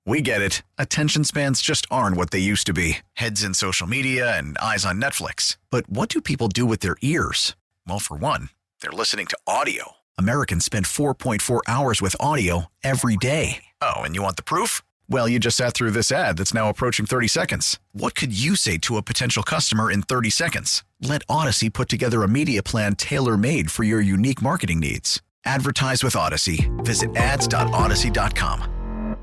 We get it. Attention spans just aren't what they used to be. Heads in social media and eyes on Netflix. But what do people do with their ears? Well, for one, they're listening to audio. Americans spend 4.4 hours with audio every day. Oh, and you want the proof? Well, you just sat through this ad that's now approaching 30 seconds. What could you say to a potential customer in 30 seconds? Let Odyssey put together a media plan tailor-made for your unique marketing needs. Advertise with Odyssey. Visit ads.odyssey.com.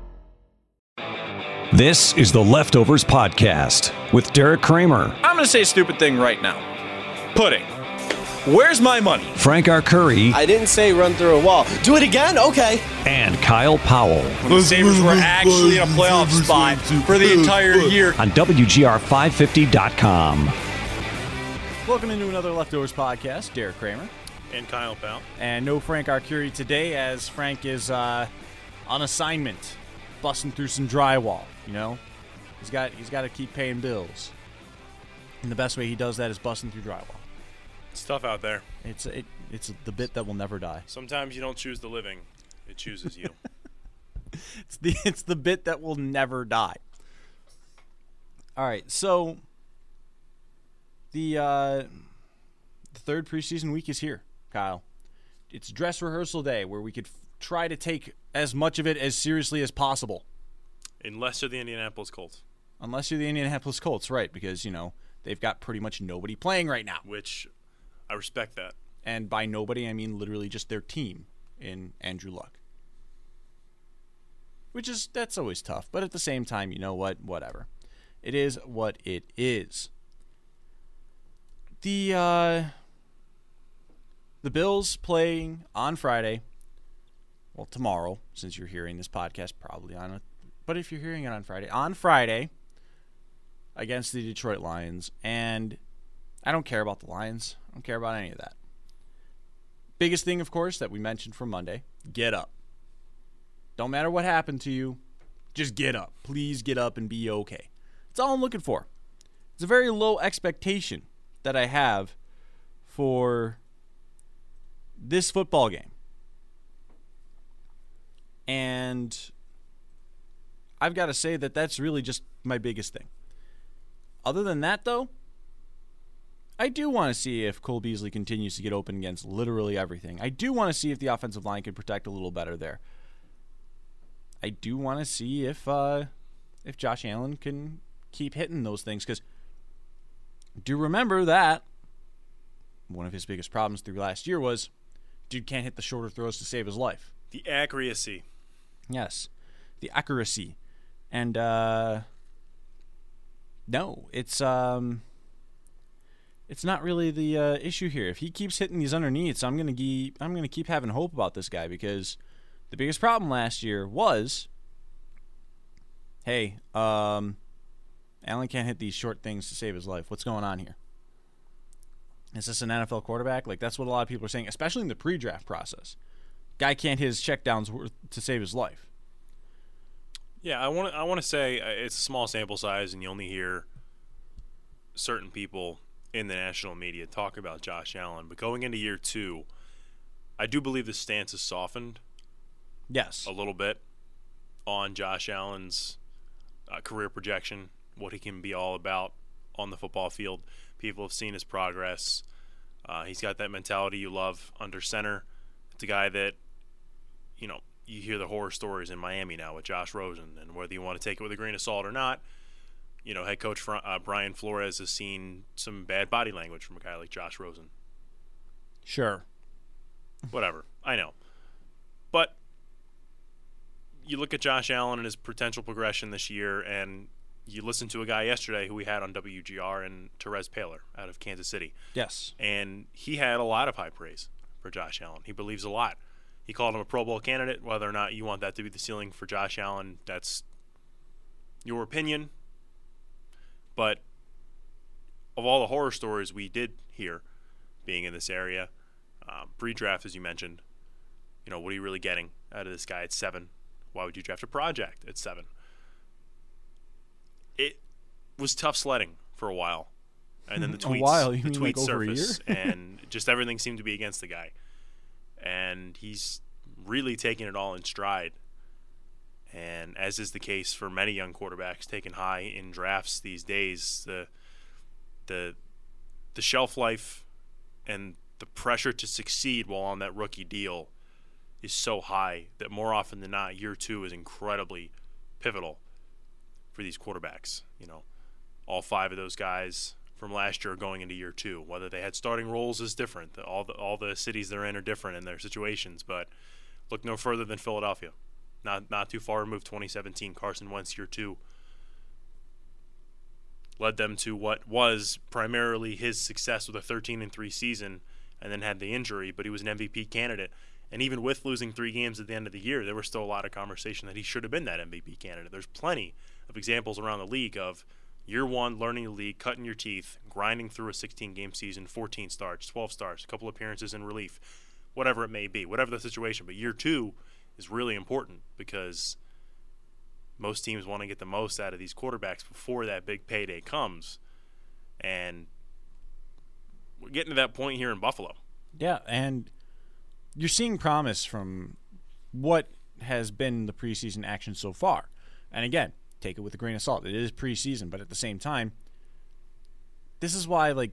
This is the Leftovers Podcast with Derek Kramer. I'm going to say a stupid thing right now. Pudding. Where's my money? Frank Arcuri. I didn't say run through a wall. Do it again? Okay. And Kyle Powell. When the Sabres were actually in a playoff spot for the entire year. On WGR550.com. Welcome into another Leftovers Podcast. Derek Kramer. And Kyle Powell. And no Frank Arcuri today, as Frank is on assignment, busting through some drywall. You know, he's got to keep paying bills, and the best way he does that is busting through drywall. It's tough out there. It's the bit that will never die. Sometimes you don't choose the living; it chooses you. It's the bit that will never die. All right, so the third preseason week is here, Kyle. It's dress rehearsal day, where we could try to take as much of it as seriously as possible. Unless you're the Indianapolis Colts. Unless you're the Indianapolis Colts, right, because, you know, they've got pretty much nobody playing right now. Which, I respect that. And by nobody, I mean literally just their team in Andrew Luck. That's always tough. But at the same time, you know what? Whatever. It is what it is. The Bills playing on Friday. Well, tomorrow, since you're hearing this podcast probably but if you're hearing it on Friday against the Detroit Lions, and I don't care about the Lions. I don't care about any of that. Biggest thing, of course, that we mentioned from Monday, get up. Don't matter what happened to you, just get up. Please get up and be okay. That's all I'm looking for. It's a very low expectation that I have for this football game. And I've got to say that that's really just my biggest thing. Other than that, though, I do want to see if Cole Beasley continues to get open against literally everything. I do want to see if the offensive line can protect a little better there. I do want to see if Josh Allen can keep hitting those things, because do remember that one of his biggest problems through last year was dude can't hit the shorter throws to save his life. The accuracy. Yes, the accuracy. And no, it's not really the issue here. If he keeps hitting these underneaths, I'm gonna keep having hope about this guy, because the biggest problem last year was, hey, Allen can't hit these short things to save his life. What's going on here? Is this an NFL quarterback? Like, that's what a lot of people are saying, especially in the pre-draft process. Guy can't hit his checkdowns to save his life. Yeah, I want to say it's a small sample size, and you only hear certain people in the national media talk about Josh Allen. But going into year 2, I do believe the stance has softened. Yes, a little bit on Josh Allen's career projection, what he can be all about on the football field. People have seen his progress. He's got that mentality you love under center. It's a guy that, you know, you hear the horror stories in Miami now with Josh Rosen, and whether you want to take it with a grain of salt or not, you know, head coach Brian Flores has seen some bad body language from a guy like Josh Rosen. Sure. Whatever. I know. But you look at Josh Allen and his potential progression this year, and you listen to a guy yesterday who we had on WGR, and Terez Paylor out of Kansas City. Yes. And he had a lot of high praise for Josh Allen. He believes a lot. He called him a Pro Bowl candidate. Whether or not you want that to be the ceiling for Josh Allen, that's your opinion. But of all the horror stories we did hear being in this area, pre-draft, as you mentioned, you know, what are you really getting out of this guy at 7? Why would you draft a project at 7? It was tough sledding for a while. And then the tweets surfaced, and just everything seemed to be against the guy. And he's really taking it all in stride. And as is the case for many young quarterbacks taken high in drafts these days, the shelf life and the pressure to succeed while on that rookie deal is so high that more often than not, year 2 is incredibly pivotal for these quarterbacks. You know, all 5 of those guys from last year going into year 2. Whether they had starting roles is different. All the cities they're in are different in their situations. But look no further than Philadelphia. Not too far removed. 2017, Carson Wentz year 2 led them to what was primarily his success with a 13-3 season, and then had the injury. But he was an MVP candidate. And even with losing 3 games at the end of the year, there was still a lot of conversation that he should have been that MVP candidate. There's plenty of examples around the league of year 1, learning the league, cutting your teeth, grinding through a 16-game season, 14 starts, 12 starts, a couple appearances in relief, whatever it may be, whatever the situation. But year 2 is really important because most teams want to get the most out of these quarterbacks before that big payday comes. And we're getting to that point here in Buffalo. Yeah, and you're seeing promise from what has been the preseason action so far. And again, take it with a grain of salt. It is preseason, but at the same time, this is why, like,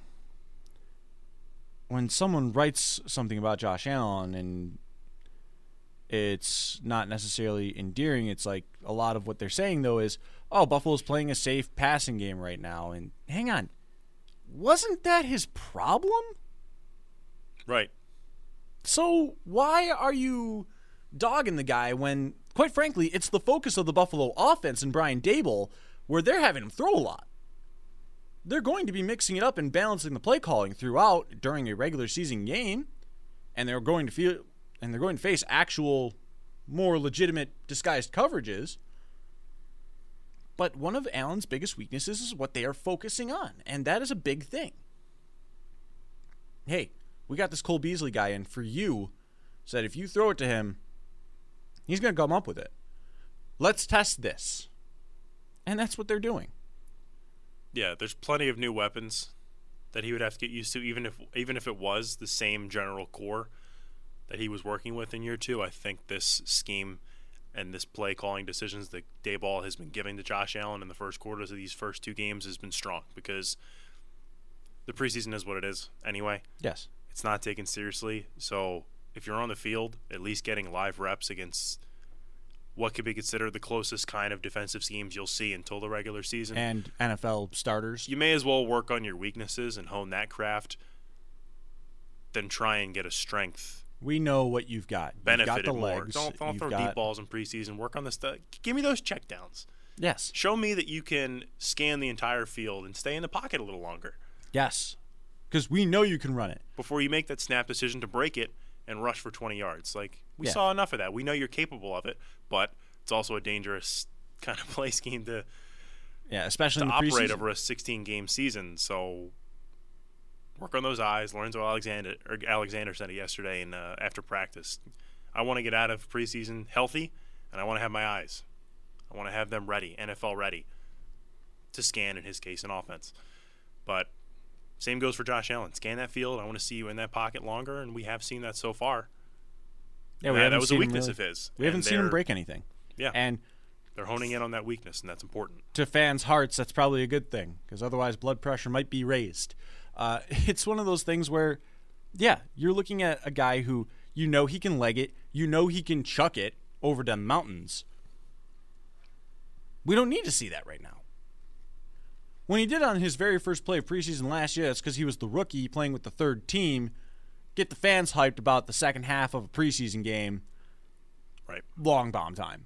when someone writes something about Josh Allen and it's not necessarily endearing, it's like a lot of what they're saying, though, is, oh, Buffalo's playing a safe passing game right now. And hang on, wasn't that his problem? Right. So why are you dogging the guy when, quite frankly, it's the focus of the Buffalo offense and Brian Daboll where they're having him throw a lot? They're going to be mixing it up and balancing the play calling throughout during a regular season game, and they're going to face actual, more legitimate disguised coverages. But one of Allen's biggest weaknesses is what they are focusing on, and that is a big thing. Hey, we got this Cole Beasley guy in for you, so that if you throw it to him, he's going to come up with it. Let's test this. And that's what they're doing. Yeah, there's plenty of new weapons that he would have to get used to, even if it was the same general core that he was working with in year 2. I think this scheme and this play calling decisions that Daboll has been giving to Josh Allen in the first quarters of these first 2 games has been strong because the preseason is what it is anyway. Yes. It's not taken seriously. So if you're on the field, at least getting live reps against what could be considered the closest kind of defensive schemes you'll see until the regular season. And NFL starters. You may as well work on your weaknesses and hone that craft than try and get a strength. We know what you've got. Benefited you've got the more. legs. Don't throw deep balls in preseason. Work on the stuff. Give me those checkdowns. Yes. Show me that you can scan the entire field and stay in the pocket a little longer. Yes. Because we know you can run it. Before you make that snap decision to break it and rush for 20 yards. Like, we Yeah. saw enough of that. We know you're capable of it, but it's also a dangerous kind of play scheme to especially in the operate preseason. over a 16-game season. So work on those eyes. Lorenzo Alexander said it yesterday after practice. I want to get out of preseason healthy, and I want to have my eyes. I want to have them ready, NFL ready, to scan, in his case, an offense. But same goes for Josh Allen. Scan that field. I want to see you in that pocket longer, and we have seen that so far. Yeah, that was a weakness of his. We haven't seen him break anything. Yeah. And they're honing in on that weakness, and that's important. to fans' hearts, that's probably a good thing, because otherwise blood pressure might be raised. It's one of those things where, yeah, you're looking at a guy who you know he can leg it, you know he can chuck it over them mountains. We don't need to see that right now. When he did on his very first play of preseason last year, that's because he was the rookie playing with the third team. Get the fans hyped about the second half of a preseason game. Right. Long bomb time.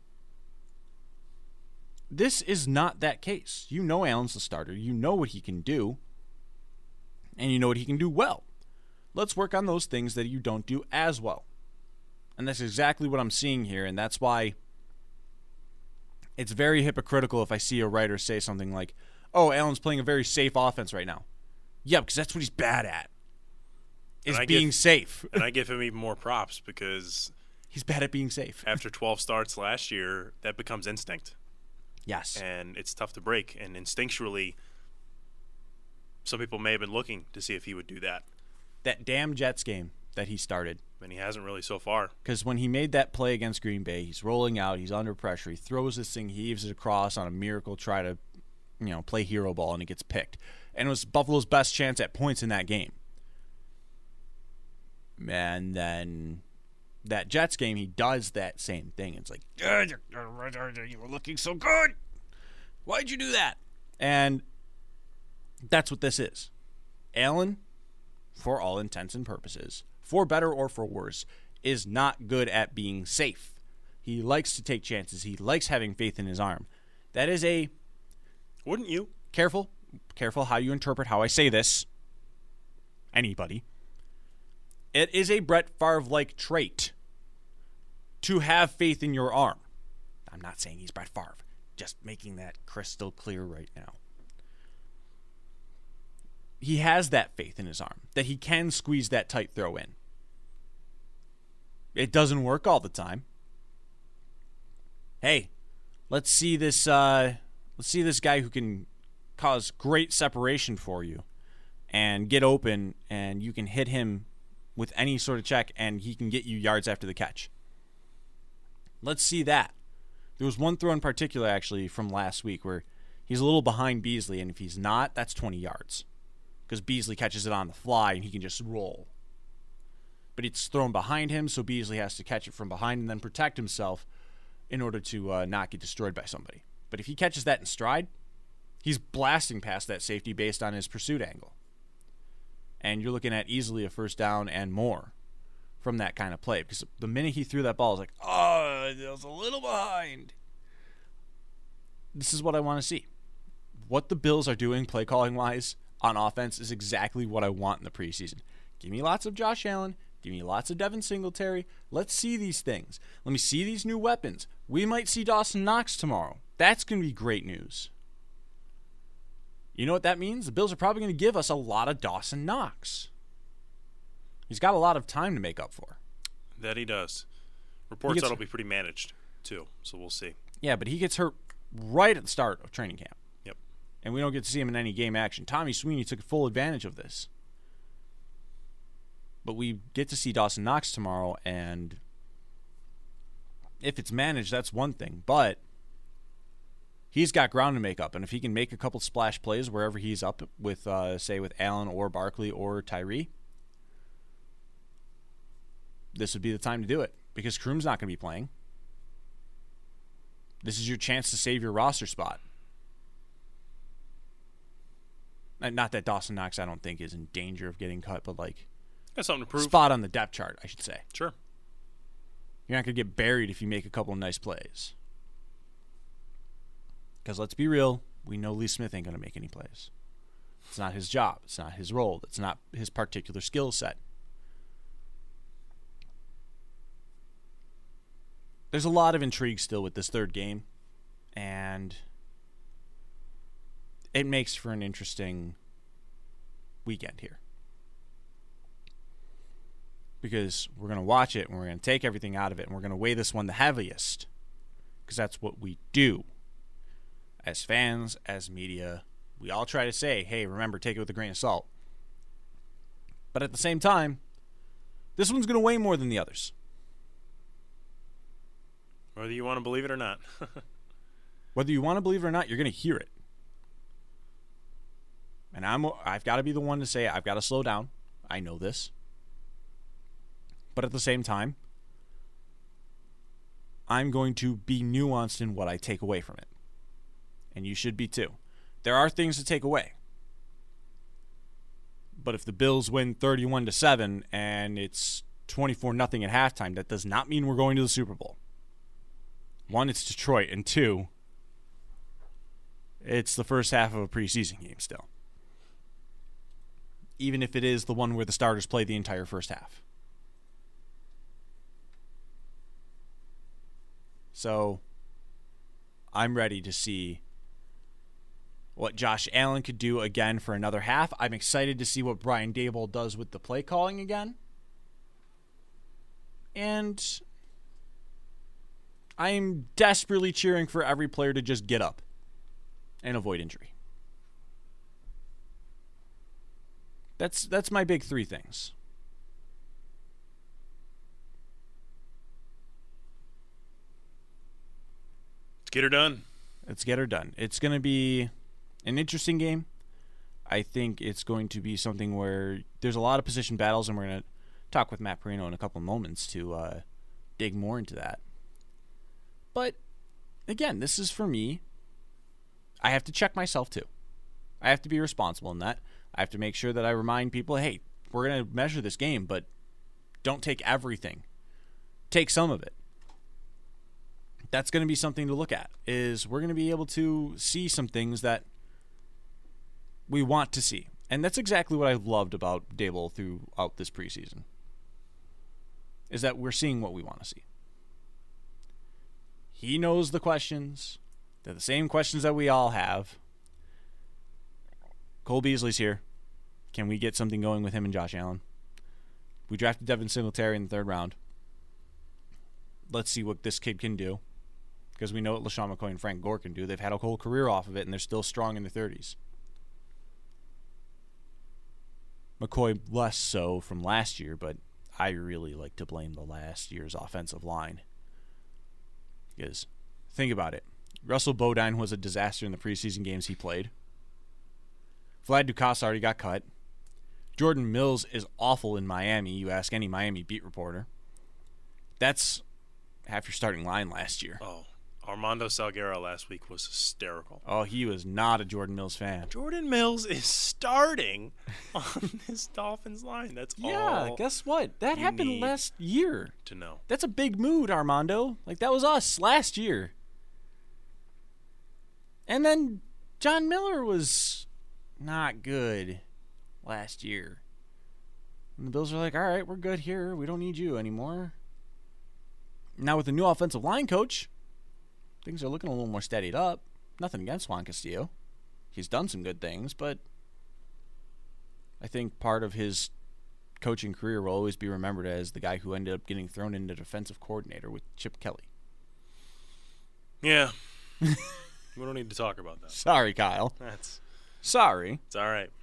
This is not that case. You know Allen's the starter. You know what he can do. And you know what he can do well. Let's work on those things that you don't do as well. And that's exactly what I'm seeing here, and that's why it's very hypocritical if I see a writer say something like, oh, Allen's playing a very safe offense right now. Yeah, because that's what he's bad at, is being safe. And I give him even more props because he's bad at being safe. After 12 starts last year, that becomes instinct. Yes. And it's tough to break. And instinctually, some people may have been looking to see if he would do that. That damn Jets game that he started, And he hasn't really so far. Because when he made that play against Green Bay, he's rolling out, he's under pressure, he throws this thing, he heaves it across on a miracle, try to, play hero ball, and it gets picked. And it was Buffalo's best chance at points in that game. And then that Jets game, he does that same thing. It's like, you were looking so good. Why'd you do that? And that's what this is. Allen, for all intents and purposes, for better or for worse, is not good at being safe. He likes to take chances. He likes having faith in his arm. That is a... Wouldn't you? Careful how you interpret how I say this. Anybody. It is a Brett Favre-like trait to have faith in your arm. I'm not saying he's Brett Favre. Just making that crystal clear right now. He has that faith in his arm, that he can squeeze that tight throw in. It doesn't work all the time. Hey, let's see this guy who can cause great separation for you and get open, and you can hit him with any sort of check, and he can get you yards after the catch. Let's see that. There was one throw in particular, actually, from last week where he's a little behind Beasley, and if he's not, that's 20 yards. Because Beasley catches it on the fly, and he can just roll. But it's thrown behind him, so Beasley has to catch it from behind and then protect himself in order to not get destroyed by somebody. But if he catches that in stride, he's blasting past that safety based on his pursuit angle. And you're looking at easily a first down and more from that kind of play. Because the minute he threw that ball, I was like, oh, it was a little behind. This is what I want to see. What the Bills are doing play calling wise on offense is exactly what I want in the preseason. Give me lots of Josh Allen. Give me lots of Devin Singletary. Let's see these things. Let me see these new weapons. We might see Dawson Knox tomorrow. That's going to be great news. You know what that means? The Bills are probably going to give us a lot of Dawson Knox. He's got a lot of time to make up for. That he does. Reports that'll be pretty managed, too, so we'll see. Yeah, but he gets hurt right at the start of training camp. Yep. And we don't get to see him in any game action. Tommy Sweeney took full advantage of this. But we get to see Dawson Knox tomorrow, and if it's managed, that's one thing. But he's got ground to make up, and if he can make a couple splash plays wherever he's up with, say, with Allen or Barkley or Tyree, this would be the time to do it because Kroom's not going to be playing. This is your chance to save your roster spot. Not that Dawson Knox, I don't think, is in danger of getting cut, but like got something to prove. Spot on the depth chart, I should say. Sure. You're not going to get buried if you make a couple of nice plays. Because let's be real, we know Lee Smith ain't going to make any plays. It's not his job. It's not his role. It's not his particular skill set. There's a lot of intrigue still with this third game, and it makes for an interesting weekend here. Because we're going to watch it, and we're going to take everything out of it, and we're going to weigh this one the heaviest. Because that's what we do. As fans, as media, we all try to say, hey, remember, take it with a grain of salt. But at the same time, this one's going to weigh more than the others. Whether you want to believe it or not. Whether you want to believe it or not, you're going to hear it. And I've got to be the one to say, I've got to slow down. I know this. But at the same time, I'm going to be nuanced in what I take away from it. And you should be too. There are things to take away. But if the Bills win 31-7 and it's 24-0 at halftime, that does not mean we're going to the Super Bowl. One, it's Detroit, and two, it's the first half of a preseason game still. Even if it is the one where the starters play the entire first half. So, I'm ready to see what Josh Allen could do again for another half. I'm excited to see what Brian Daboll does with the play calling again. And I'm desperately cheering for every player to just get up and avoid injury. That's my big three things. Let's get her done. Let's get her done. It's going to be an interesting game. I think it's going to be something where there's a lot of position battles, and we're going to talk with Matt Parrino in a couple of moments to dig more into that. But, again, this is for me. I have to check myself, too. I have to be responsible in that. I have to make sure that I remind people, hey, we're going to measure this game, but don't take everything. Take some of it. That's going to be something to look at, is we're going to be able to see some things that we want to see. And that's exactly what I've loved about Daboll throughout this preseason, is that we're seeing what we want to see. He knows the questions. They're the same questions that we all have. Cole Beasley's here. Can we get something going with him and Josh Allen? We drafted Devin Singletary in the 3rd round. Let's see what this kid can do, because we know what LaShawn McCoy and Frank Gore can do. They've had a whole career off of it, and they're still strong in their 30s. McCoy less so from last year, but I really like to blame the last year's offensive line. Because, think about it. Russell Bodine was a disaster in the preseason games he played. Vlad Dukas already got cut. Jordan Mills is awful in Miami. You ask any Miami beat reporter. That's half your starting line last year. Oh, Armando Salguero last week was hysterical. Oh, he was not a Jordan Mills fan. Jordan Mills is starting on this Dolphins line. That's all. Yeah, guess what? That happened last year. To know. That's a big mood, Armando. Like, that was us last year. And then John Miller was not good last year. And the Bills are like, all right, we're good here. We don't need you anymore. Now with the new offensive line coach, things are looking a little more steadied up. Nothing against Juan Castillo. He's done some good things, but I think part of his coaching career will always be remembered as the guy who ended up getting thrown into defensive coordinator with Chip Kelly. Yeah. We don't need to talk about that. Sorry, Kyle. Sorry. It's all right.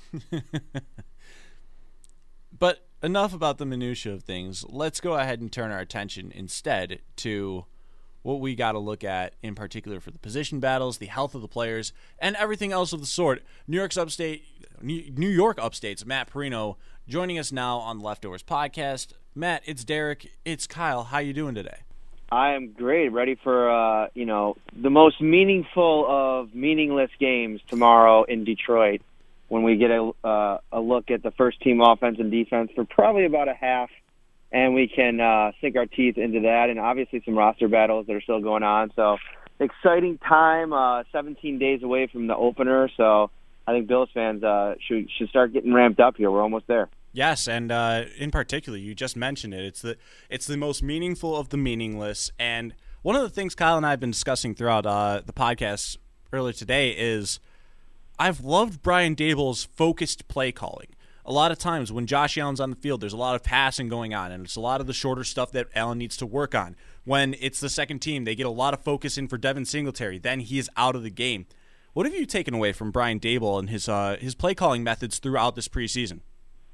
But enough about the minutia of things. Let's go ahead and turn our attention instead to what we got to look at in particular for the position battles, the health of the players, and everything else of the sort. New York Upstate's Matt Parrino joining us now on the Leftovers podcast. Matt, it's Derek. It's Kyle. How you doing today? I am great. Ready for the most meaningful of meaningless games tomorrow in Detroit, when we get a look at the first team offense and defense for probably about a half, and we can sink our teeth into that, and obviously some roster battles that are still going on. So exciting time, 17 days away from the opener. So I think Bills fans should start getting ramped up here. We're almost there. Yes, and in particular, you just mentioned it. It's the most meaningful of the meaningless. And one of the things Kyle and I have been discussing throughout the podcast earlier today is I've loved Brian Daboll's focused play calling. A lot of times when Josh Allen's on the field, there's a lot of passing going on, and it's a lot of the shorter stuff that Allen needs to work on. When it's the second team, they get a lot of focus in for Devin Singletary. Then he is out of the game. What have you taken away from Brian Daboll and his play calling methods throughout this preseason?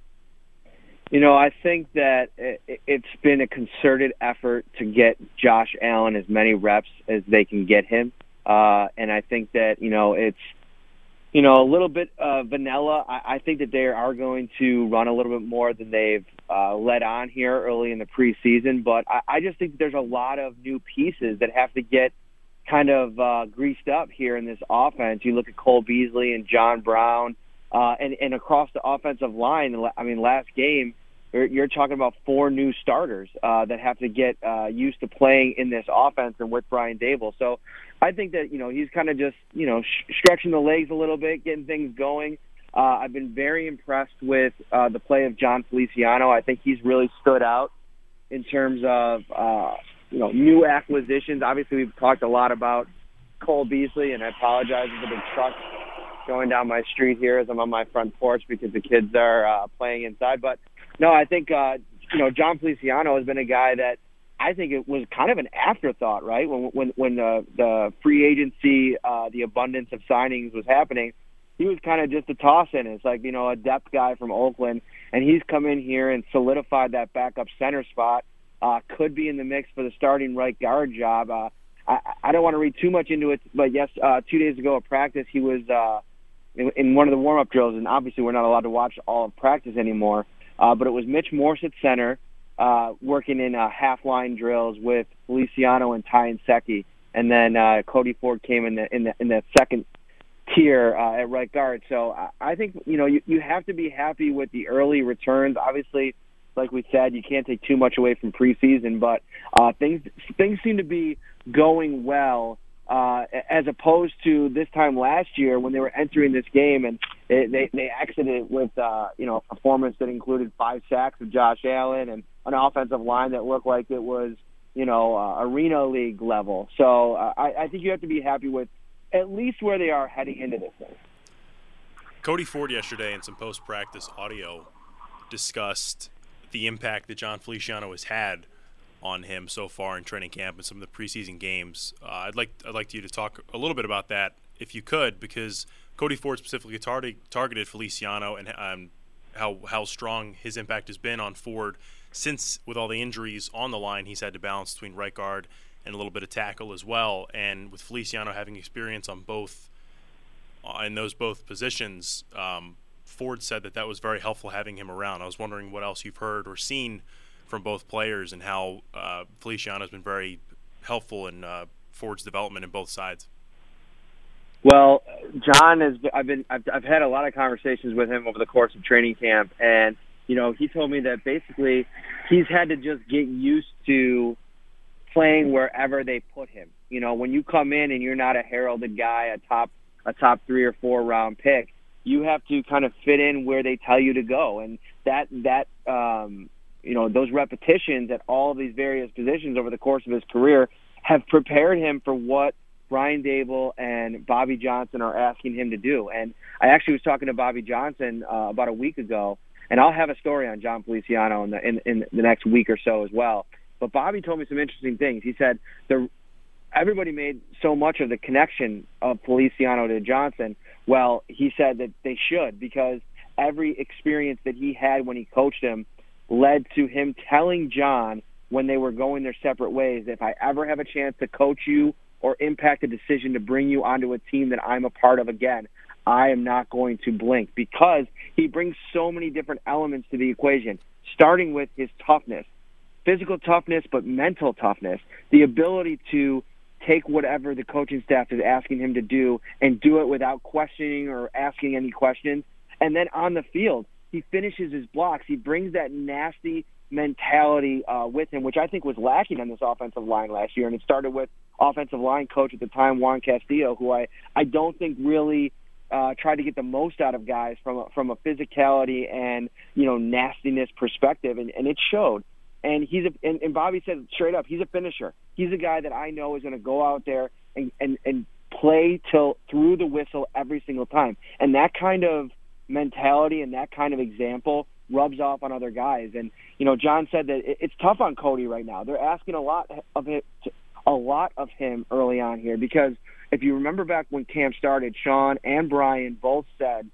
I think that it's been a concerted effort to get Josh Allen as many reps as they can get him. And I think that, it's, a little bit vanilla. I think that they are going to run a little bit more than they've let on here early in the preseason. But I just think there's a lot of new pieces that have to get kind of greased up here in this offense. You look at Cole Beasley and John Brown, and across the offensive line. I mean, last game, you're talking about 4 new starters that have to get used to playing in this offense and with Brian Daboll. So I think that, he's kind of just, stretching the legs a little bit, getting things going. I've been very impressed with the play of John Feliciano. I think he's really stood out in terms of, new acquisitions. Obviously, we've talked a lot about Cole Beasley, and I apologize for the big truck going down my street here as I'm on my front porch because the kids are playing inside. But, no, I think, John Feliciano has been a guy that I think it was kind of an afterthought, right? When the free agency, the abundance of signings was happening, he was kind of just a toss-in. It's like, a depth guy from Oakland, and he's come in here and solidified that backup center spot, could be in the mix for the starting right guard job. I don't want to read too much into it, but yes, 2 days ago at practice, he was in one of the warm-up drills, and obviously we're not allowed to watch all of practice anymore, but it was Mitch Morse at center, working in half-line drills with Feliciano and Ty Nsekhe, and then Cody Ford came in the second tier at right guard. So I think you have to be happy with the early returns. Obviously, like we said, you can't take too much away from preseason, but things seem to be going well as opposed to this time last year when they were entering this game and they exited with a performance that included 5 sacks of Josh Allen and an offensive line that looked like it was arena league level. So I think you have to be happy with at least where they are heading into this thing. Cody Ford yesterday in some post-practice audio discussed the impact that John Feliciano has had on him so far in training camp and some of the preseason games. I'd like you to talk a little bit about that if you could, because Cody Ford specifically targeted Feliciano and how strong his impact has been on Ford since, with all the injuries on the line, he's had to balance between right guard and a little bit of tackle as well. And with Feliciano having experience on both in those both positions, Ford said that was very helpful having him around. I was wondering what else you've heard or seen from both players and how Feliciano has been very helpful in Ford's development in both sides. Well, John I've had a lot of conversations with him over the course of training camp, and he told me that basically he's had to just get used to playing wherever they put him. When you come in and you're not a heralded guy, a top 3 or 4 round pick, you have to kind of fit in where they tell you to go, and that those repetitions at all of these various positions over the course of his career have prepared him for what Brian Daboll and Bobby Johnson are asking him to do. And I actually was talking to Bobby Johnson about a week ago, and I'll have a story on John Feliciano in the next week or so as well. But Bobby told me some interesting things. He said everybody made so much of the connection of Feliciano to Johnson. Well, he said that they should, because every experience that he had when he coached him led to him telling John when they were going their separate ways, if I ever have a chance to coach you or impact a decision to bring you onto a team that I'm a part of again, I am not going to blink, because he brings so many different elements to the equation, starting with his toughness, physical toughness, but mental toughness, the ability to take whatever the coaching staff is asking him to do and do it without questioning or asking any questions. And then on the field, he finishes his blocks. He brings that nasty mentality with him, which I think was lacking on this offensive line last year. And it started with offensive line coach at the time, Juan Castillo, who I don't think really tried to get the most out of guys from a physicality and nastiness perspective, and it showed. And and Bobby said straight up, he's a finisher. He's a guy that I know is going to go out there and play till through the whistle every single time. And that kind of mentality and that kind of example rubs off on other guys. And John said that it's tough on Cody right now. They're asking a lot of him early on here, because if you remember back when camp started, Sean and Brian both said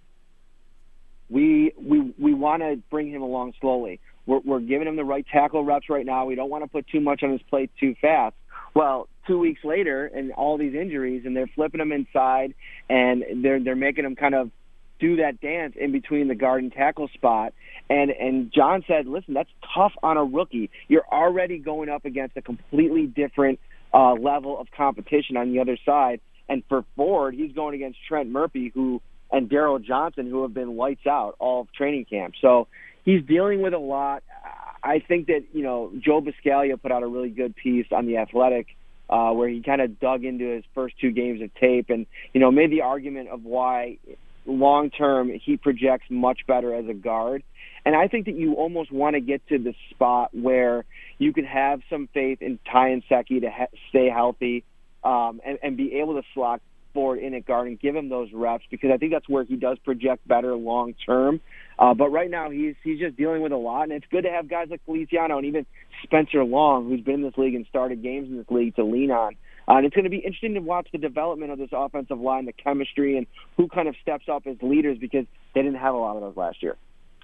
we want to bring him along slowly. We're giving him the right tackle reps right now. We don't want to put too much on his plate too fast. Well, 2 weeks later, and all these injuries, and they're flipping him inside, and they're making him kind of do that dance in between the guard and tackle spot. And John said, listen, that's tough on a rookie. You're already going up against a completely different level of competition on the other side. And for Ford, he's going against Trent Murphy and Daryl Johnson, who have been lights out all of training camp. So he's dealing with a lot. I think that, Joe Buscaglia put out a really good piece on The Athletic where he kind of dug into his first 2 games of tape and, made the argument of why long-term he projects much better as a guard. And I think that you almost want to get to the spot where you could have some faith in Ty Nsekhe to stay healthy and be able to slot Ford in at guard and give him those reps, because I think that's where he does project better long-term. But right now he's just dealing with a lot, and it's good to have guys like Feliciano and even Spencer Long, who's been in this league and started games in this league, to lean on. And it's going to be interesting to watch the development of this offensive line, the chemistry, and who kind of steps up as leaders, because they didn't have a lot of those last year.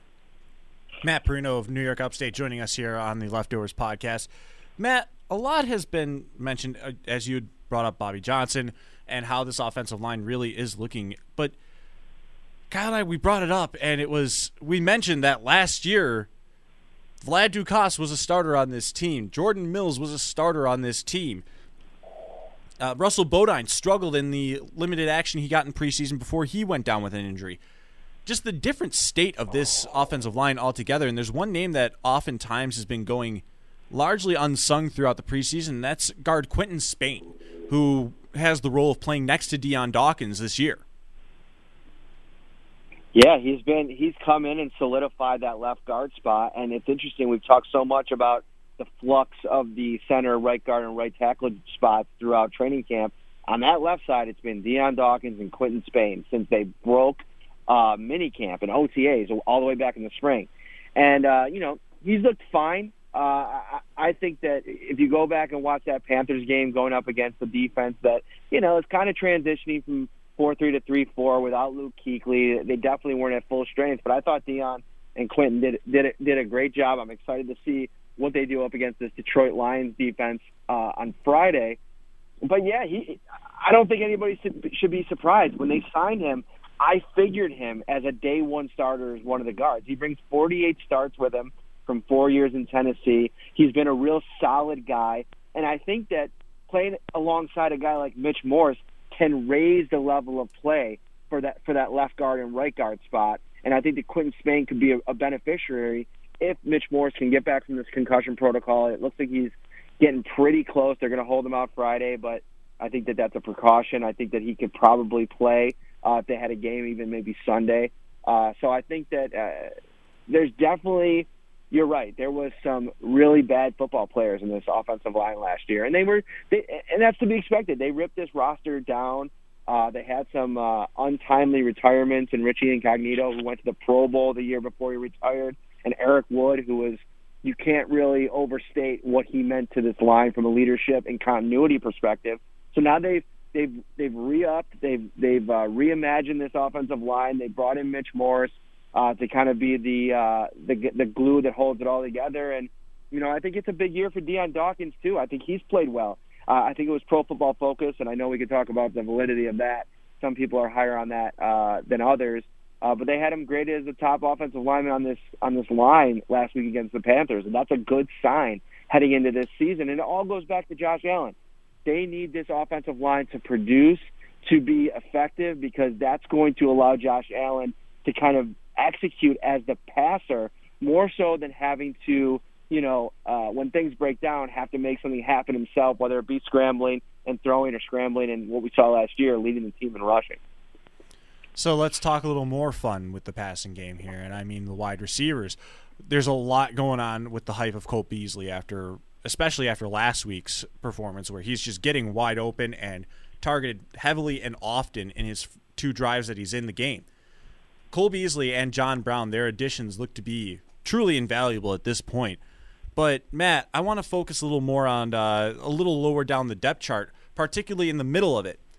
Matt Perino of New York Upstate joining us here on the Leftovers podcast. Matt, a lot has been mentioned, as you brought up Bobby Johnson and how this offensive line really is looking. But Kyle and I, we brought it up, and we mentioned that last year Vlad Ducasse was a starter on this team. Jordan Mills was a starter on this team. Russell Bodine struggled in the limited action he got in preseason before he went down with an injury. Just the different state of this offensive line altogether. And there's one name that oftentimes has been going largely unsung throughout the preseason, and that's guard Quinton Spain, who has the role of playing next to Dion Dawkins this year. Yeah, he's come in and solidified that left guard spot, and it's interesting. We've talked so much about the flux of the center, right guard, and right tackle spots throughout training camp. On that left side, it's been Dion Dawkins and Quinton Spain since they broke mini camp and OTAs all the way back in the spring. And, he's looked fine. I think that if you go back and watch that Panthers game going up against the defense that, is kind of transitioning from 4-3 to 3-4 without Luke Kuechly. They definitely weren't at full strength, but I thought Dion and Quinton did a great job. I'm excited to see what they do up against this Detroit Lions defense on Friday. But, yeah, I don't think anybody should be surprised. When they signed him, I figured him as a day one starter as one of the guards. He brings 48 starts with him from 4 years in Tennessee. He's been a real solid guy, and I think that playing alongside a guy like Mitch Morse can raise the level of play for that left guard and right guard spot. And I think that Quinton Spain could be a beneficiary if Mitch Morse can get back from this concussion protocol. It looks like he's getting pretty close. They're going to hold him out Friday, but I think that that's a precaution. I think that he could probably play if they had a game, even maybe Sunday. So I think that there's definitely – you're right. There was some really bad football players in this offensive line last year, and and that's to be expected. They ripped this roster down. They had some untimely retirements, and Richie Incognito, who went to the Pro Bowl the year before he retired, and Eric Wood, who was – you can't really overstate what he meant to this line from a leadership and continuity perspective. So now they've re-upped, they've reimagined this offensive line. They brought in Mitch Morse to kind of be the glue that holds it all together. And, I think it's a big year for Dion Dawkins, too. I think he's played well. I think it was Pro Football Focus, and I know we could talk about the validity of that. Some people are higher on that than others. But they had him graded as the top offensive lineman on this line last week against the Panthers, and that's a good sign heading into this season. And it all goes back to Josh Allen. They need this offensive line to produce, to be effective, because that's going to allow Josh Allen to kind of execute as the passer more so than having to, when things break down, have to make something happen himself, whether it be scrambling and throwing or scrambling, and what we saw last year, leading the team in rushing. So let's talk a little more fun with the passing game here, and I mean the wide receivers. There's a lot going on with the hype of Cole Beasley especially after last week's performance, where he's just getting wide open and targeted heavily and often in his 2 drives that he's in the game. Cole Beasley and John Brown, their additions look to be truly invaluable at this point. But, Matt, I want to focus a little more on a little lower down the depth chart, particularly in the middle of it.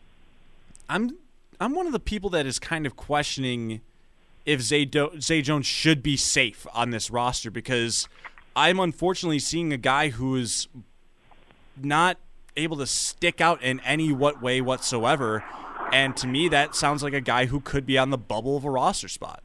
I'm one of the people that is kind of questioning if Zay Jones should be safe on this roster, because I'm unfortunately seeing a guy who is not able to stick out in any way whatsoever. And to me, that sounds like a guy who could be on the bubble of a roster spot.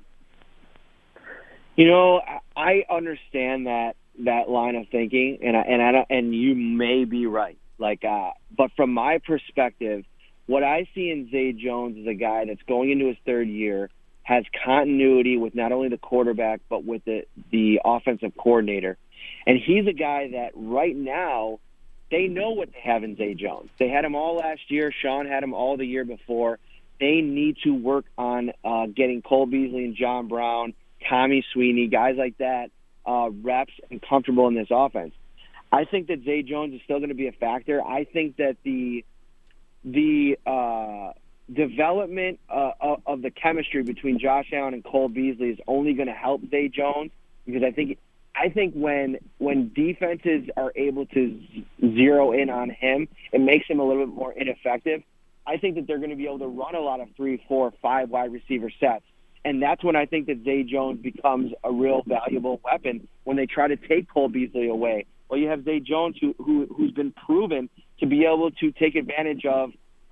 I understand that line of thinking, and you may be right. But from my perspective, what I see in Zay Jones is a guy that's going into his 3rd year, has continuity with not only the quarterback but with the offensive coordinator. And he's a guy that right now they know what they have in Zay Jones. They had him all last year. Sean had him all the year before. They need to work on getting Cole Beasley and John Brown, Tommy Sweeney, guys like that, reps and comfortable in this offense. I think that Zay Jones is still going to be a factor. I think that the development of the chemistry between Josh Allen and Cole Beasley is only going to help Zay Jones, because I think when defenses are able to zero in on him, it makes him a little bit more ineffective. I think that they're going to be able to run a lot of 3, 4, 5 wide receiver sets. And that's when I think that Zay Jones becomes a real valuable weapon when they try to take Cole Beasley away. Well, you have Zay Jones who's been proven to be able to take advantage of,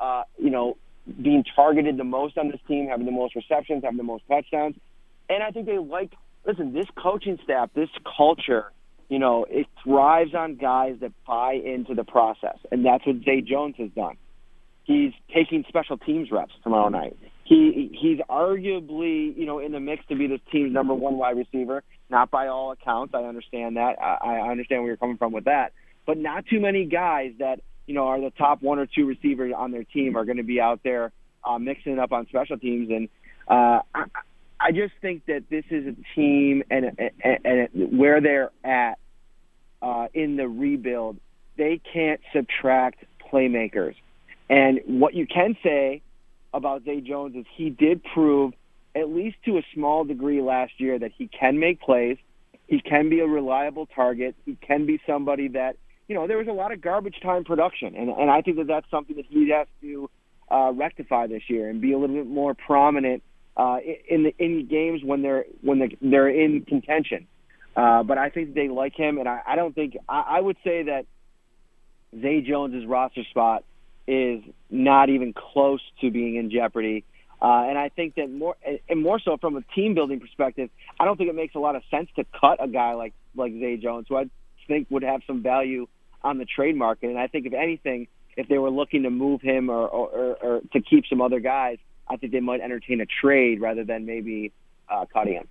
being targeted the most on this team, having the most receptions, having the most touchdowns. And I think they listen, this coaching staff, this culture, it thrives on guys that buy into the process. And that's what Zay Jones has done. He's taking special teams reps tomorrow night. He's arguably, in the mix to be this team's number one wide receiver. Not by all accounts. I understand that. I understand where you're coming from with that. But not too many guys that, are the top one or two receivers on their team are going to be out there mixing it up on special teams. And I just think that this is a team and where they're at in the rebuild, they can't subtract playmakers. And what you can say about Zay Jones is he did prove, at least to a small degree last year, that he can make plays. He can be a reliable target. He can be somebody that, there was a lot of garbage time production. And I think that that's something that he has to rectify this year and be a little bit more prominent in games when they're in contention. But I think they like him, and I don't think I would say that Zay Jones's roster spot is not even close to being in jeopardy. And I think that more so from a team building perspective, I don't think it makes a lot of sense to cut a guy like Zay Jones, who I think would have some value on the trade market. And I think if anything, if they were looking to move him or to keep some other guys, I think they might entertain a trade rather than maybe cutting him.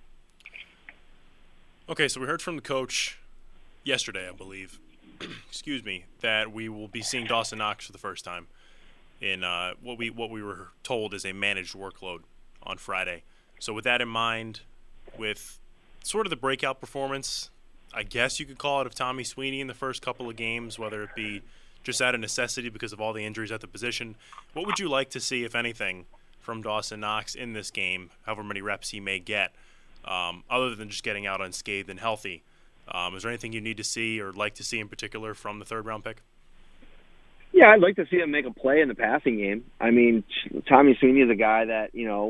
Okay, so we heard from the coach yesterday, I believe, excuse me, that we will be seeing Dawson Knox for the first time in what we were told is a managed workload on Friday. So with that in mind, with sort of the breakout performance, I guess you could call it, of Tommy Sweeney in the first couple of games, whether it be just out of necessity because of all the injuries at the position, what would you like to see, if anything, from Dawson Knox in this game, however many reps he may get, other than just getting out unscathed and healthy? Is there anything you need to see or like to see in particular from the third-round pick? Yeah, I'd like to see him make a play in the passing game. I mean, Tommy Sweeney is a guy that,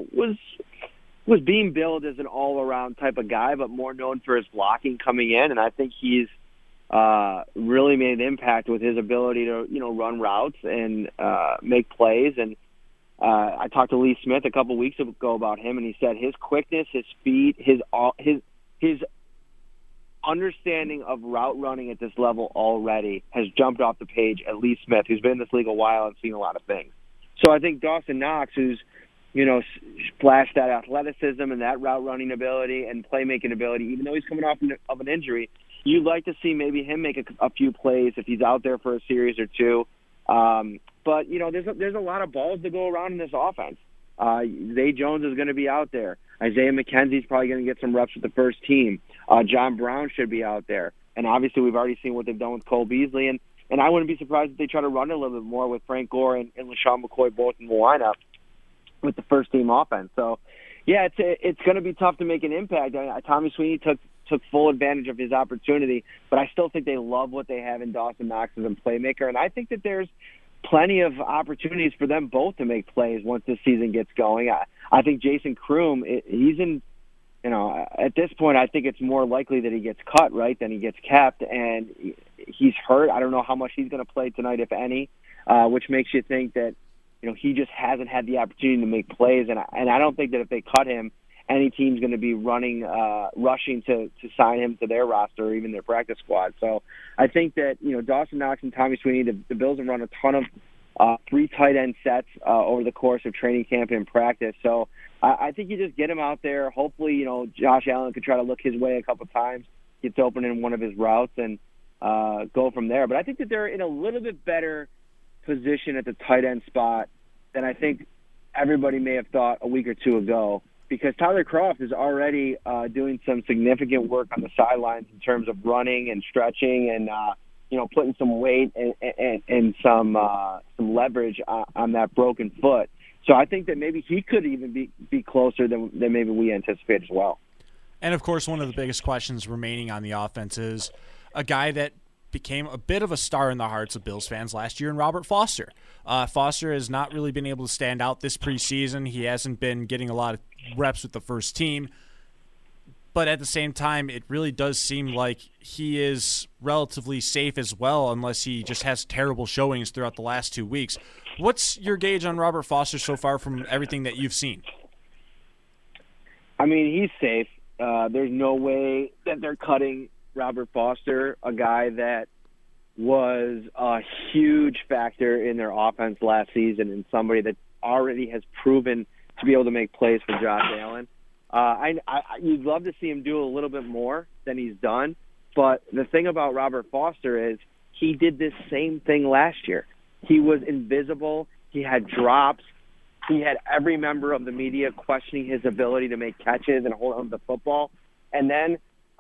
was being billed as an all-around type of guy, but more known for his blocking coming in, and I think he's really made an impact with his ability to, run routes and make plays. And I talked to Lee Smith a couple weeks ago about him, and he said his quickness, his speed, his understanding of route running at this level already has jumped off the page at Lee Smith, who's been in this league a while and seen a lot of things. So I think Dawson Knox, who's splashed that athleticism and that route running ability and playmaking ability, even though he's coming off of an injury, you'd like to see maybe him make a few plays if he's out there for a series or two. But there's a lot of balls to go around in this offense. Zay Jones is going to be out there. Isaiah McKenzie's probably going to get some reps with the first team. John Brown should be out there. And obviously we've already seen what they've done with Cole Beasley. And I wouldn't be surprised if they try to run it a little bit more with Frank Gore and LaShawn McCoy both in the lineup with the first team offense. So, yeah, it's going to be tough to make an impact. Tommy Sweeney took full advantage of his opportunity, but I still think they love what they have in Dawson Knox as a playmaker. And I think that there's plenty of opportunities for them both to make plays once this season gets going. I think Jason Kroom, he's in, at this point, I think it's more likely that he gets cut, right, than he gets kept. And he's hurt. I don't know how much he's going to play tonight, if any, which makes you think that, he just hasn't had the opportunity to make plays. And I don't think that if they cut him, any team's going to be rushing to sign him to their roster or even their practice squad. So I think that, Dawson Knox and Tommy Sweeney, the Bills have run a ton of 3 tight end sets over the course of training camp and practice. So I think you just get him out there. Hopefully, Josh Allen could try to look his way a couple times, gets open in one of his routes, and go from there. But I think that they're in a little bit better position at the tight end spot than I think everybody may have thought a week or two ago, because Tyler Kroft is already doing some significant work on the sidelines in terms of running and stretching and putting some weight and some leverage on that broken foot. So I think that maybe he could even be closer than maybe we anticipate as well. And of course, one of the biggest questions remaining on the offense is a guy that became a bit of a star in the hearts of Bills fans last year in Robert Foster. Foster has not really been able to stand out this preseason. He hasn't been getting a lot of reps with the first team. But at the same time, it really does seem like he is relatively safe as well, unless he just has terrible showings throughout the last 2 weeks. What's your gauge on Robert Foster so far from everything that you've seen? I mean, he's safe. There's no way that they're cutting Robert Foster, a guy that was a huge factor in their offense last season and somebody that already has proven to be able to make plays for Josh Allen. You'd love to see him do a little bit more than he's done, but the thing about Robert Foster is he did this same thing last year. He was invisible. He had drops. He had every member of the media questioning his ability to make catches and hold on to the football. And then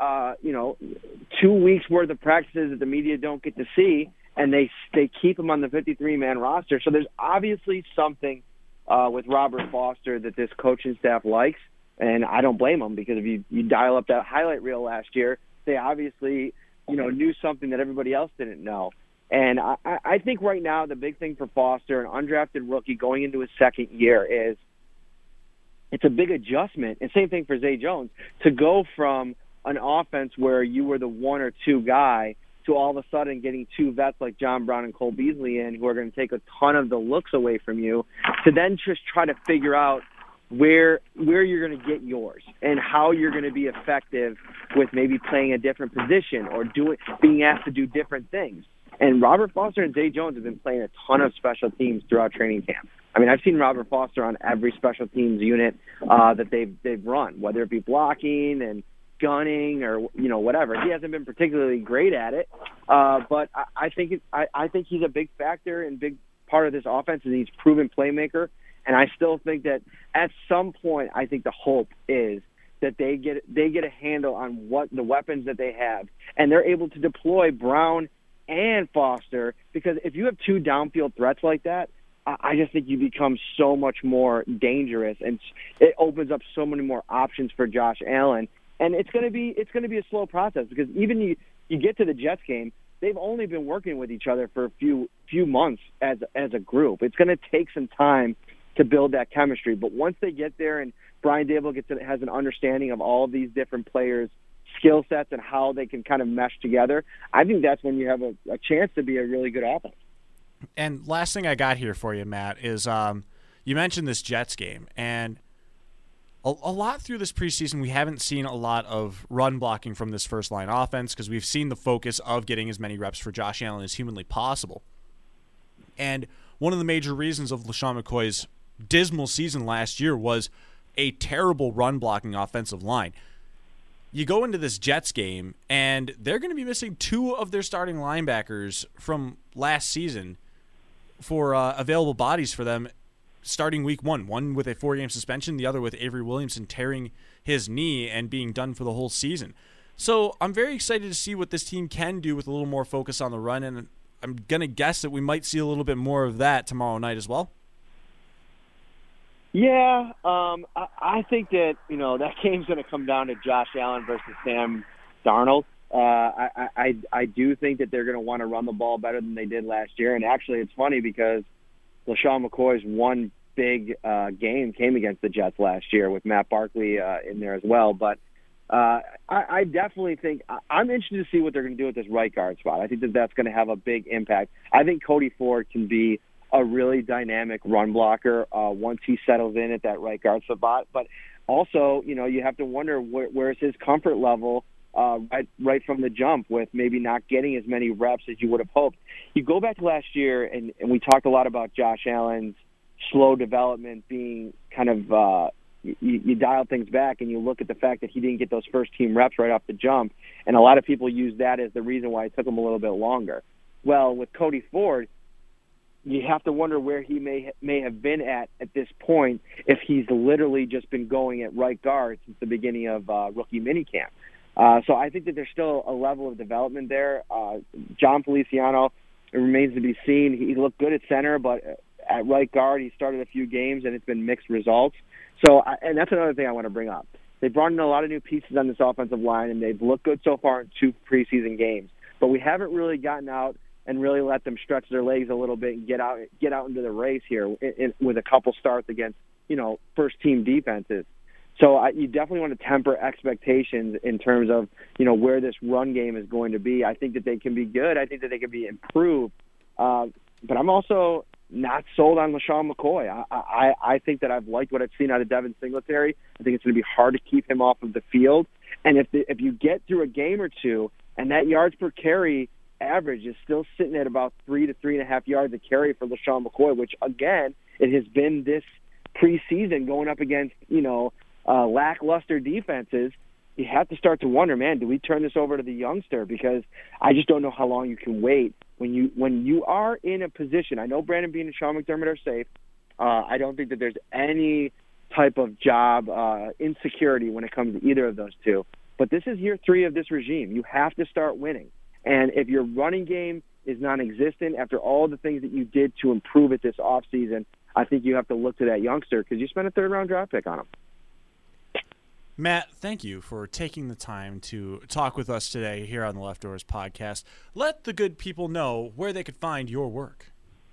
2 weeks worth of practices that the media don't get to see, and they keep him on the 53-man roster. So there's obviously something with Robert Foster that this coaching staff likes, and I don't blame them, because if you dial up that highlight reel last year, they obviously knew something that everybody else didn't know. And I think right now the big thing for Foster, an undrafted rookie going into his second year, is it's a big adjustment, and same thing for Zay Jones, to go from an offense where you were the one or two guy to all of a sudden getting two vets like John Brown and Cole Beasley in, who are going to take a ton of the looks away from you, to then just try to figure out where you're going to get yours and how you're going to be effective with maybe playing a different position or being asked to do different things. And Robert Foster and Zay Jones have been playing a ton of special teams throughout training camp. I mean, I've seen Robert Foster on every special teams unit that they've run, whether it be blocking and gunning or whatever. He hasn't been particularly great at it, but I think he's a big factor and big part of this offense, and he's a proven playmaker. And I still think that at some point, I think the hope is that they get a handle on what the weapons that they have, and they're able to deploy Brown and Foster, because if you have two downfield threats like that, I just think you become so much more dangerous, and it opens up so many more options for Josh Allen. And it's going to be a slow process, because even you get to the Jets game, they've only been working with each other for a few months as a group. It's going to take some time to build that chemistry, but once they get there and Brian Daboll has an understanding of all of these different players' skill sets and how they can kind of mesh together, I think that's when you have a chance to be a really good offense. And last thing I got here for you, Matt, is you mentioned this Jets game, and a lot through this preseason, we haven't seen a lot of run blocking from this first-line offense, because we've seen the focus of getting as many reps for Josh Allen as humanly possible. And one of the major reasons of LeSean McCoy's dismal season last year was a terrible run-blocking offensive line. You go into this Jets game, and they're going to be missing two of their starting linebackers from last season for available bodies for them starting week one with a 4-game suspension, the other with Avery Williamson tearing his knee and being done for the whole season. So I'm very excited to see what this team can do with a little more focus on the run, and I'm going to guess that we might see a little bit more of that tomorrow night as well. Yeah, I think that, that game's going to come down to Josh Allen versus Sam Darnold. I do think that they're going to want to run the ball better than they did last year. And actually, it's funny because LeSean McCoy's one big game came against the Jets last year with Matt Barkley in there as well. But I definitely think I'm interested to see what they're going to do with this right guard spot. I think that's going to have a big impact. I think Cody Ford can be a really dynamic run blocker once he settles in at that right guard spot. But also, you have to wonder where's his comfort level right from the jump, with maybe not getting as many reps as you would have hoped. You go back to last year, and we talked a lot about Josh Allen's slow development being kind of you dial things back and you look at the fact that he didn't get those first-team reps right off the jump, and a lot of people use that as the reason why it took him a little bit longer. Well, with Cody Ford, you have to wonder where he may have been at this point if he's literally just been going at right guard since the beginning of rookie minicamp. So I think that there's still a level of development there. John Feliciano, it remains to be seen. He looked good at center, but at right guard he started a few games and it's been mixed results. So, and that's another thing I want to bring up. They brought in a lot of new pieces on this offensive line, and they've looked good so far in 2 preseason games. But we haven't really gotten out and really let them stretch their legs a little bit and get out into the race here with a couple starts against, first-team defenses. So you definitely want to temper expectations in terms of, where this run game is going to be. I think that they can be good. I think that they can be improved. But I'm also not sold on LaShawn McCoy. I think that I've liked what I've seen out of Devin Singletary. I think it's going to be hard to keep him off of the field. And if you get through a game or two and that yards per carry average is still sitting at about 3 to 3.5 yards a carry for LaShawn McCoy, which, again, it has been this preseason going up against, lackluster defenses, you have to start to wonder, man, do we turn this over to the youngster? Because I just don't know how long you can wait. When you are in a position, I know Brandon Beane and Sean McDermott are safe. I don't think that there's any type of job insecurity when it comes to either of those two. But this is year 3 of this regime. You have to start winning. And if your running game is non-existent after all the things that you did to improve it this offseason, I think you have to look to that youngster because you spent a third-round draft pick on him. Matt, thank you for taking the time to talk with us today here on the Leftovers podcast. Let the good people know where they could find your work.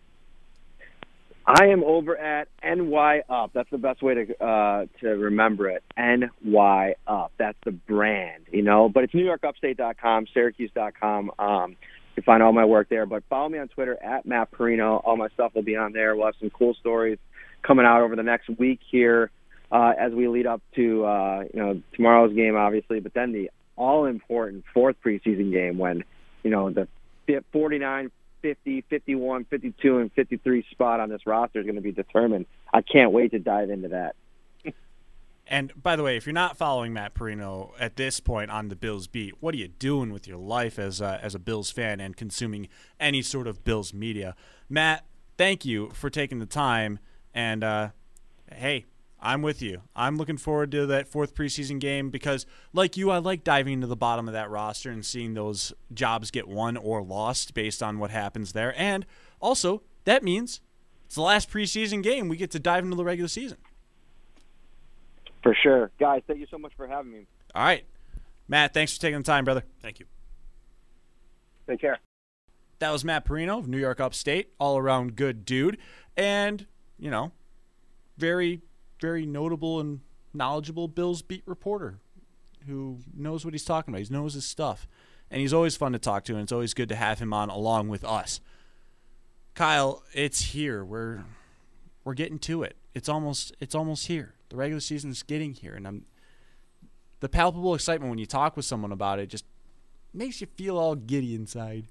I am over at NY Up. That's the best way to remember it. NY Up. That's the brand, But it's NewYorkUpstate.com, Syracuse.com. You can find all my work there. But follow me on Twitter at Matt Perino. All my stuff will be on there. We'll have some cool stories coming out over the next week here. As we lead up to, tomorrow's game, obviously, but then the all-important 4th preseason game when, the 49, 50, 51, 52, and 53 spot on this roster is going to be determined. I can't wait to dive into that. And, by the way, if you're not following Matt Perino at this point on the Bills beat, what are you doing with your life as a Bills fan and consuming any sort of Bills media? Matt, thank you for taking the time, and, hey, I'm with you. I'm looking forward to that 4th preseason game because, like you, I like diving into the bottom of that roster and seeing those jobs get won or lost based on what happens there. And also, that means it's the last preseason game. We get to dive into the regular season. For sure. Guys, thank you so much for having me. All right. Matt, thanks for taking the time, brother. Thank you. Take care. That was Matt Perino of New York Upstate, all-around good dude. And, very notable and knowledgeable Bills beat reporter who knows what he's talking about. He knows his stuff. And he's always fun to talk to, and it's always good to have him on along with us. Kyle, it's here. We're getting to it. It's almost here. The regular season's getting here, and the palpable excitement when you talk with someone about it just makes you feel all giddy inside.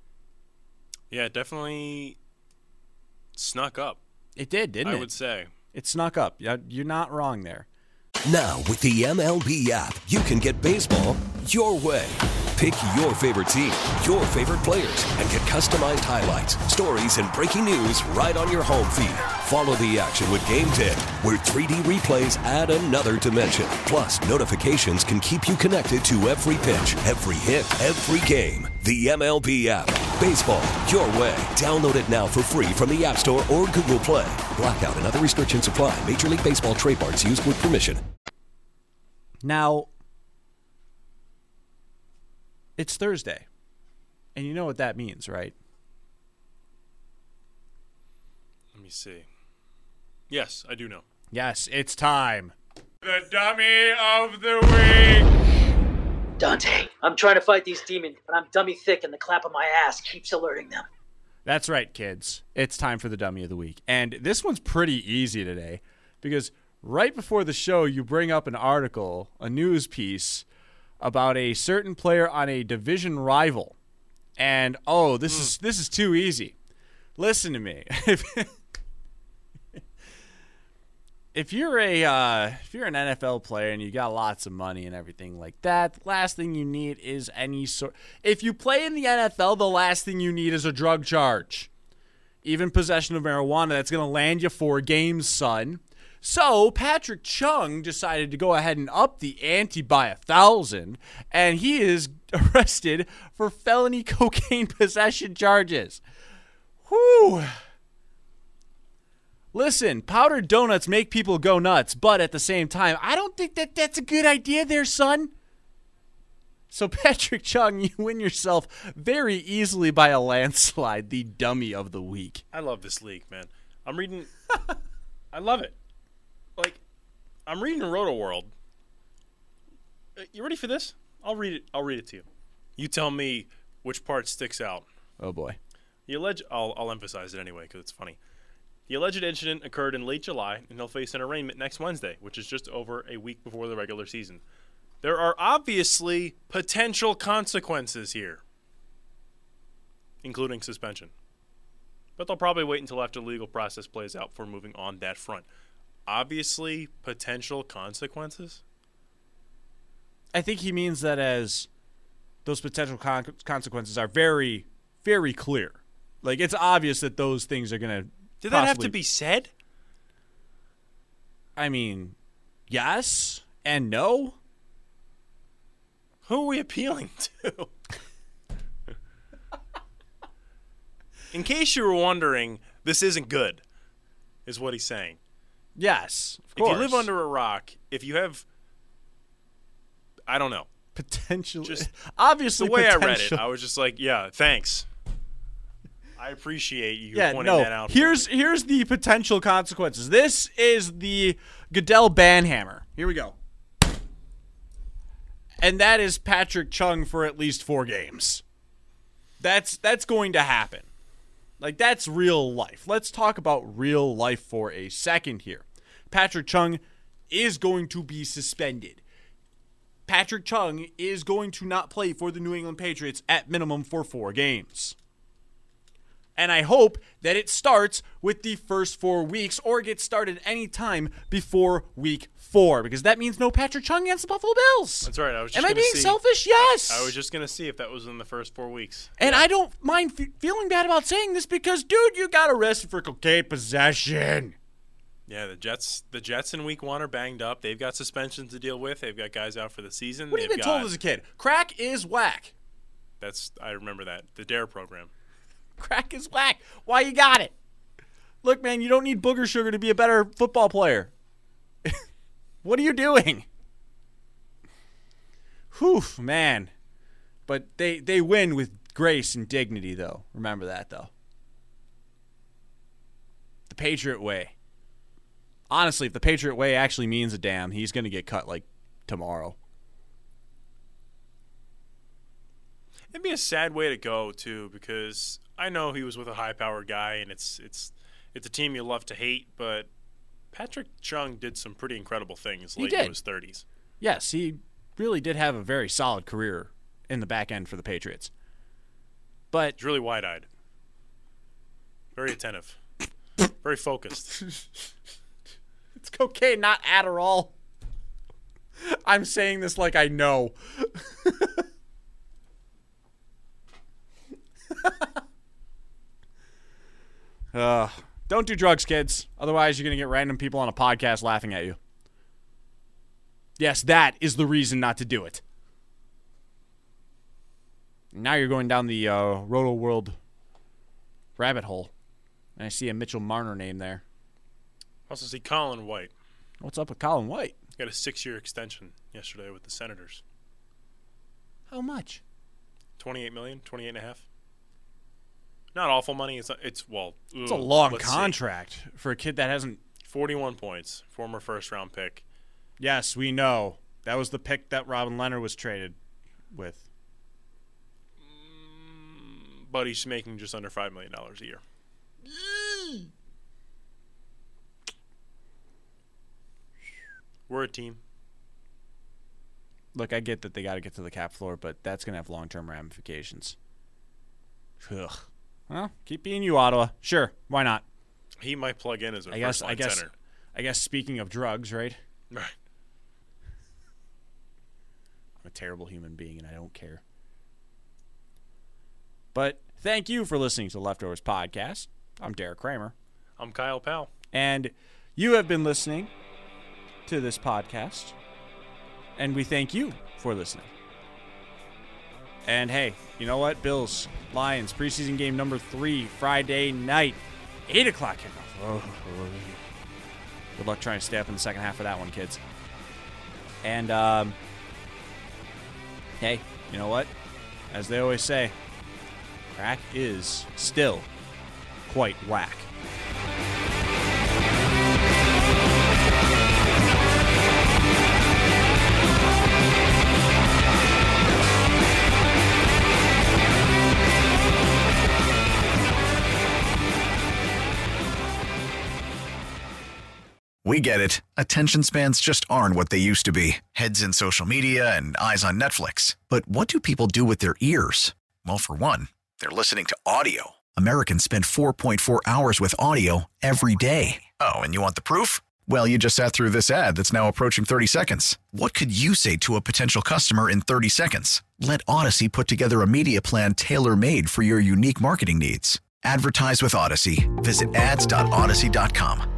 Yeah, it definitely snuck up. It did, didn't it? I would say. It snuck up. You're not wrong there. Now, with the MLB app, you can get baseball your way. Pick your favorite team, your favorite players, and get customized highlights, stories, and breaking news right on your home feed. Follow the action with Game 10, where 3D replays add another dimension. Plus, notifications can keep you connected to every pitch, every hit, every game. The MLB app. Baseball your way. Download it now for free from the App Store or Google Play. Blackout and other restrictions apply. Major League Baseball trademarks used with permission. Now, it's Thursday, and you know what that means, right? Let me see. Yes, I do know. Yes, it's time. The dummy of the week. Dante, I'm trying to fight these demons, but I'm dummy thick and the clap of my ass keeps alerting them. That's right, kids. It's time for the dummy of the week. And this one's pretty easy today because right before the show, you bring up an article, a news piece, about a certain player on a division rival. And, this is too easy. Listen to me. If you're an NFL player and you got lots of money and everything like that, the last thing you need is any sort. If you play in the NFL, the last thing you need is a drug charge. Even possession of marijuana, that's going to land you 4 games, son. So Patrick Chung decided to go ahead and up the ante by 1,000, and he is arrested for felony cocaine possession charges. Whew. Listen, powdered donuts make people go nuts, but at the same time, I don't think that that's a good idea there, son. So Patrick Chung, you win yourself very easily by a landslide, the dummy of the week. I love this league, man. I'm reading. I love it. Like, I'm reading Roto World. You ready for this? I'll read it. I'll read it to you. You tell me which part sticks out. Oh boy. I'll emphasize it anyway because it's funny. The alleged incident occurred in late July, and he'll face an arraignment next Wednesday, which is just over a week before the regular season. There are obviously potential consequences here, including suspension. But they'll probably wait until after the legal process plays out before moving on that front. Obviously, potential consequences? I think he means that as those potential consequences are very, very clear. Like, it's obvious that those things are going to Did that have to be said? I mean, yes and no. Who are we appealing to? In case you were wondering, this isn't good, is what he's saying. Yes, of course. If you live under a rock, if you have, I don't know. Potentially. Just obviously, the way I read it, I was just like, yeah, thanks. I appreciate you pointing that out. Here's the potential consequences. This is the Goodell banhammer. Here we go. And that is Patrick Chung for at least 4 games. That's going to happen. Like, that's real life. Let's talk about real life for a second here. Patrick Chung is going to be suspended. Patrick Chung is going to not play for the New England Patriots at minimum for 4 games. And I hope that it starts with the first 4 weeks or gets started anytime before week 4, because that means no Patrick Chung against the Buffalo Bills. That's right. I was just Am I being selfish? Yes. I was just going to see if that was in the first 4 weeks. And I don't mind feeling bad about saying this because, dude, you got arrested for cocaine possession. Yeah, the Jets in week 1 are banged up. They've got suspensions to deal with. They've got guys out for the season. What have you been told as a kid? Crack is whack. I remember that. The DARE program. Crack is whack. Why you got it? Look, man, you don't need booger sugar to be a better football player. What are you doing? Whew, man. But they win with grace and dignity, though. Remember that, though. The Patriot way. Honestly, if the Patriot way actually means a damn, he's going to get cut, like, tomorrow. It'd be a sad way to go, too, because I know he was with a high-powered guy, and it's a team you love to hate, but Patrick Chung did some pretty incredible things late in his 30s. Yes, he really did have a very solid career in the back end for the Patriots. But he's really wide-eyed. Very attentive. Very focused. It's cocaine, not Adderall. I'm saying this like I know. Don't do drugs, kids. Otherwise, you're going to get random people on a podcast laughing at you. Yes, that is the reason not to do it. Now you're going down the Roto World rabbit hole. And I see a Mitchell Marner name there. Also see Colin White. What's up with Colin White? Got a 6-year extension yesterday with the Senators. How much? $28 million, $28.5. Not awful money. It's a long contract for a kid that hasn't. 41 points, former first-round pick. Yes, we know. That was the pick that Robin Leonard was traded with. But he's making just under $5 million a year. We're a team. Look, I get that they got to get to the cap floor, but that's going to have long-term ramifications. Ugh. Well, keep being you, Ottawa. Sure, why not? He might plug in as a first-line center. I guess speaking of drugs, right? Right. I'm a terrible human being, and I don't care. But thank you for listening to the Leftovers Podcast. I'm Derek Kramer. I'm Kyle Powell. And you have been listening to this podcast, and we thank you for listening. And hey, you know what? Bills, Lions, preseason game number 3, Friday night, 8 o'clock kickoff. Oh. Good luck trying to stay up in the second half of that one, kids. And, hey, you know what? As they always say, crack is still quite whack. We get it. Attention spans just aren't what they used to be. Heads in social media and eyes on Netflix. But what do people do with their ears? Well, for one, they're listening to audio. Americans spend 4.4 hours with audio every day. Oh, and you want the proof? Well, you just sat through this ad that's now approaching 30 seconds. What could you say to a potential customer in 30 seconds? Let Odyssey put together a media plan tailor-made for your unique marketing needs. Advertise with Odyssey. Visit ads.odyssey.com.